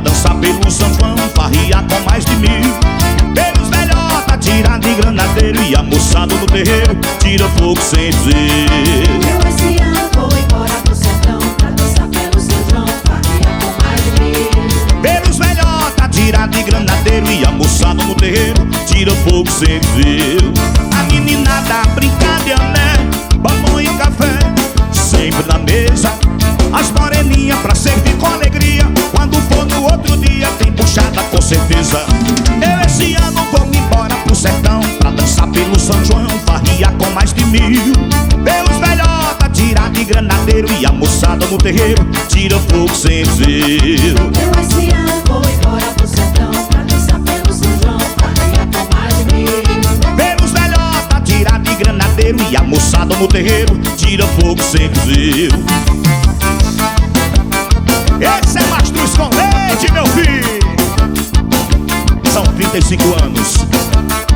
dançar pelo São João, farriar com mais de 1000. Pelos velhota, tira de granadeiro, e a moçada no terreiro tira fogo sem dizer. Eu esse ano vou embora pro sertão pra dançar pelo São João, farriar com mais de 1000. Pelos velhota, tira de granadeiro, e a moçada no terreiro tira fogo sem dizer. A meninada brincar de ané, pão e café sempre na mesa. As moreninhas pra servir com alegria, quando for no outro dia tem puxada com certeza. Eu esse ano vou embora pro sertão pra dançar pelo São João, farriar com mais de 1000. Pelos velhota, tirar de granadeiro, e a moçada no terreiro tira fogo sem dizer. Eu esse ano vou embora pro sertão pra dançar pelo São João, farriar com mais de 1000. Pelos velhota, tirar de granadeiro, e a moçada no terreiro tira fogo sem dizer. Esse é Mastruz com Leite, meu filho. São 35 anos